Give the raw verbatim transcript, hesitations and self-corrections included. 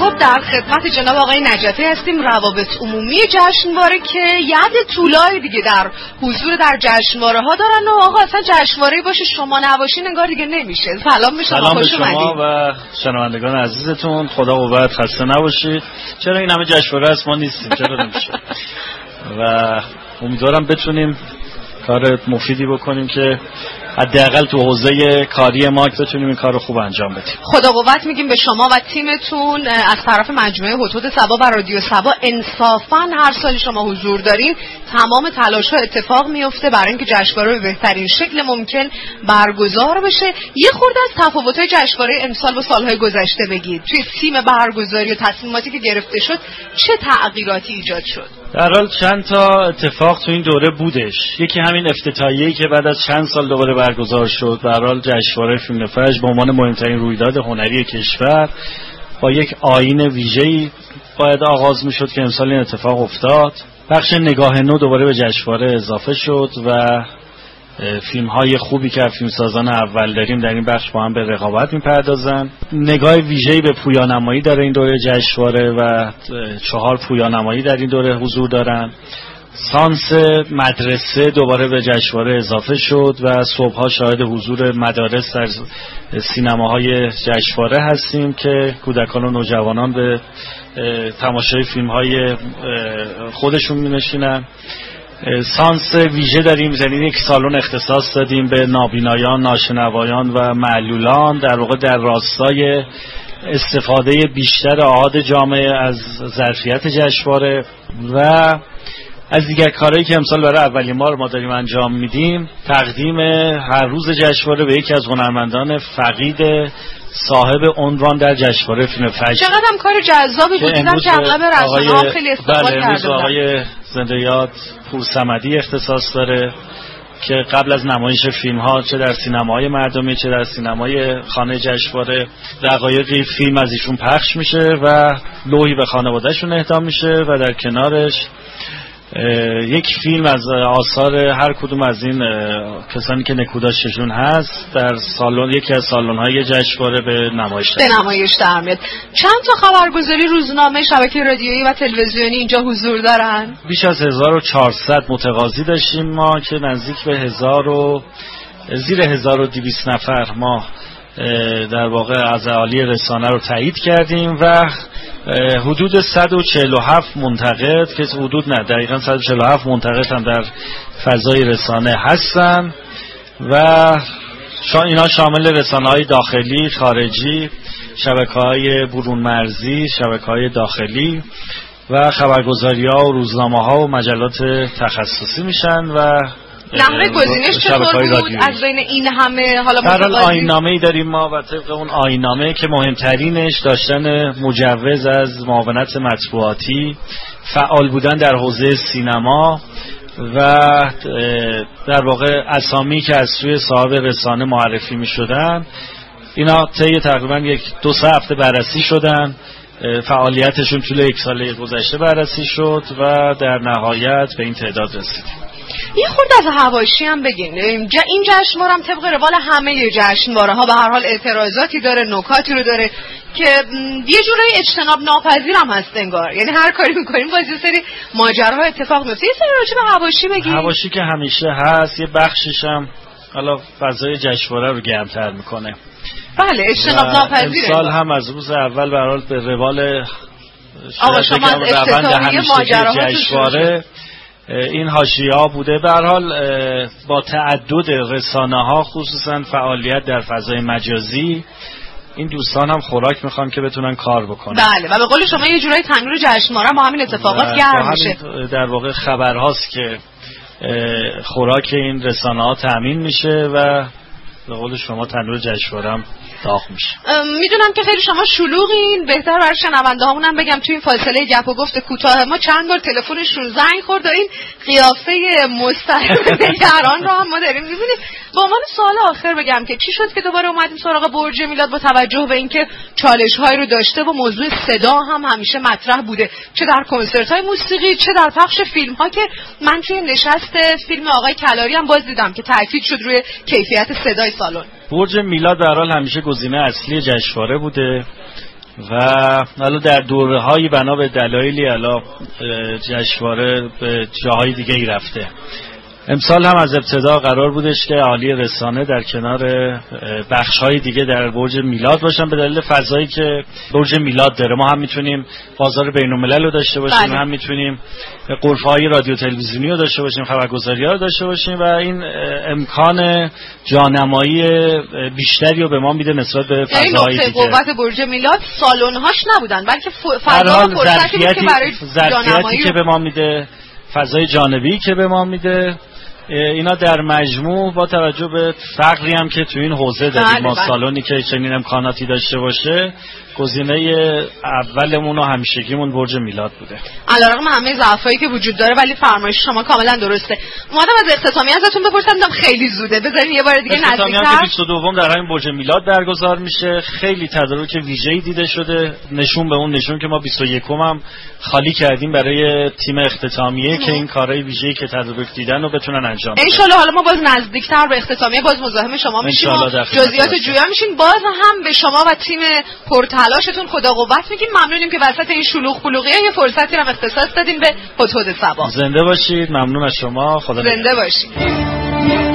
خب در خدمت جناب آقای نجفی هستیم، روابط عمومی جشنواره که ید طولای دیگه در حضور در جشنواره ها دارن و آقا اصلا جشنواره باشه شما نباشین انگار دیگه نمیشه. سلام به شما، سلام خوش به شما و شنوندگان عزیزتون، خدا قوت، خسته نباشید. چرا این همه جشنواره است ما نیستیم؟ چرا نمیشه؟ و امیدوارم بتونیم کار مفیدی بکنیم که حداقل تو حوزه کاری ما بتونیم این کارو خوب انجام بدیم. خدا قوت میگیم به شما و تیمتون. از طرف مجموعه هتود صبا و رادیو صبا انصافا هر سال شما حضور دارین تمام تلاش‌ها اتفاق میفته برای اینکه جشنواره به بهترین شکل ممکن برگزار بشه. یه خورده از تفاوت‌های جشنواره امسال با سال‌های گذشته بگید. توی تیم برگزاری و تصمیماتی که گرفته شد چه تغییراتی ایجاد شد؟ در حال چند تا اتفاق تو این دوره بودش. یکی همین افتتاحیه‌ای که بعد از چند سال دوباره برگزار شد. در حال جشنواره فیلم فجر به عنوان مهمترین رویداد هنری کشور با یک آیین ویژه‌ای باید آغاز می‌شد که امسال این اتفاق افتاد. بخش نگاه نو دوباره به جشنواره اضافه شد و فیلم‌های خوبی که فیلمسازان اول داریم در این بخش با هم به رقابت می‌پردازن. نگاه ویژه‌ای به پویانمایی داره این دوره جشنواره و چهار پویانمایی در این دوره حضور دارن. سانس مدرسه دوباره به جشنواره اضافه شد و صبح‌ها شاهد حضور مدارس در سینماهای جشنواره هستیم که کودکان و نوجوانان به تماشای فیلم‌های خودشون می‌نشینن. سانس ویژه داریم، یعنی یک سالن اختصاص دادیم به نابینایان، ناشنوایان و معلولان، در واقع در راستای استفاده بیشتر آحاد جامعه از ظرفیت جشنواره. و از دیگر کارهایی که امسال برای اولین بار ما داریم انجام میدیم، تقدیم هر روز جشنواره به یکی از هنرمندان فقید صاحب عنوان در جشنواره فیلم فجر. چقدر هم کار جذابی بود، دیدم که اغلب رسانه‌ها خیلی استقبال کردن. امروز آقای زنده یاد پورصمدی اختصاص داره که قبل از نمایش فیلم‌ها چه در سینماهای مردمی چه در سینمای خانه جشنواره دقایقی فیلم از ایشون پخش میشه و لوحی به خانواده‌شون اهدا میشه و در کنارش یک فیلم از آثار هر کدوم از این کسانی که نکوداششون هست در سالن، یکی از سالن‌های جشنواره به نمایش به نمایش در میاد. چند تا خبرگزاری، روزنامه، شبکه رادیویی و تلویزیونی اینجا حضور دارن؟ بیش از هزار و چهارصد متقاضی داشتیم ما که نزدیک به هزار و زیر هزار و دویست نفر ما در واقع از اعالی رسانه رو تایید کردیم و حدود صد و چهل و هفت منتقد که حدود نه دقیقاً صد و چهل و هفت منتقد هم در فضای رسانه هستن و اینا شامل رسانه‌های داخلی، خارجی، شبکه‌های برون مرزی، شبکه‌های داخلی و خبرگزاری‌ها و روزنامه‌ها و مجلات تخصصی میشن. و نحوه گزینش چطور بود از بین این همه؟ حالا در حال آیین‌نامه‌ای داریم ما و طبق اون آیین‌نامه که مهمترینش داشتن مجوز از معاونت مطبوعاتی، فعال بودن در حوزه سینما و در واقع اسامی که از سوی صاحب رسانه معرفی می‌شدن، اینا طی تقریبا یک دو سه هفته بررسی شدن. فعالیتشون طول یک سال گذشته بررسی شد و در نهایت به این تعداد رسیدیم. یه خورده از حواشی هم بگین. این جشنواره هم طبق روال همه جشنواره ها به هر حال اعتراضاتی داره، نکاتی رو داره که یه جورایی اجتناب ناپذیر هم هست انگار. یعنی هر کاری میکنیم باز یه سری ماجراها اتفاق میفته. یه سری راجع به حواشی بگین. حواشی که همیشه هست، یه بخشش هم حالا فضای جشنواره رو گرم‌تر میکنه. بله، اجتناب ناپذیره. امسال هم از روز اول به هر حال به روال آقا شما از افتتاحیه ماجراها جشنواره این حاشیه‌ها بوده. به هر حال با تعدد رسانه‌ها خصوصا فعالیت در فضای مجازی، این دوستان هم خوراک میخوان که بتونن کار بکنن. بله، و به قول شما یه جورایی تنور جشنواره با همین اتفاقات گرم میشه. در واقع خبرهاست که خوراک این رسانه‌ها تامین میشه و به قول شما تنور جشنواره هم داغ میشه. میدونم که خیلی شما شلوغین، بهتر برای شنونده هامونم بگم توی این فاصله گپ و گفت کوتاه ما چند بار تلفنشون زنگ خورد و این قیافه مستحیل نگران رو هم ما داریم میبینیم. با عنوان سوال آخر بگم که چی شد که دوباره اومدیم سراغ برج میلاد با توجه به اینکه چالش هایی رو داشته و موضوع صدا هم همیشه مطرح بوده، چه در کنسرت های موسیقی چه در پخش فیلم ها، که من توی نشست فیلم آقای کلاری هم باز دیدم که تاکید شد روی کیفیت صدای سالن. برج میلاد در حال همیشه گزینه اصلی جشنواره بوده و حالا در دوره های بنا به دلایلی حالا جشنواره به جاهای دیگه ای رفته. امسال هم از ابتدا قرار بودش که عالی رسانه در کنار بخش‌های دیگه در برج میلاد باشن به دلیل فضایی که برج میلاد داره. ما هم میتونیم بازار بین‌الملل رو داشته باشیم، بله. هم میتونیم غرفه‌های رادیو تلویزیونی رو داشته باشیم، خبرگزاری‌ها رو داشته باشیم و این امکان جانمایی بیشتری رو به ما میده نسبت به فضاهای دیگه. قوت برج میلاد سالن‌هاش نبودن بلکه فضا و فرصتی که برای جانمایی که به ما میده، فضای جانبی که به ما میده، اینا در مجموع با توجه به فقری هم که تو این حوزه داریم ما سالونی که چنین امکاناتی داشته باشه، گزینه اولمون و همیشگیمون برج میلاد بوده. علیرغم همه ضعفایی که وجود داره ولی فرمایش شما کاملا درسته. اومدم از اختتامیه ازتون بپرسم، دیدم خیلی زوده، بذارین یه بار دیگه نزدیک‌تر. اختتامیه که بیست و دوم در همین برج میلاد برگزار میشه. خیلی تدارک ویژه‌ای دیده شده، نشون به اون نشون که ما بیست و یکم هم خالی کردیم برای تیم اختتامیه که این کارهای ویژه‌ای که تدارک دیدن رو بتونن انجام بدن. ان شاءالله حالا ما باز نزدیک‌تر به اختتامیه باز مزاحم شما میشیم، جزئیات جویا میشین، باز هم به شما و تیم پرتلاشتون خدا قوت میگیم. ممنونیم که وسط این شلوغ پلوغیه یه فرصتی هم اختصاص دادین به هدهد صبا. زنده باشید. ممنون از شما. خدا زنده باشید.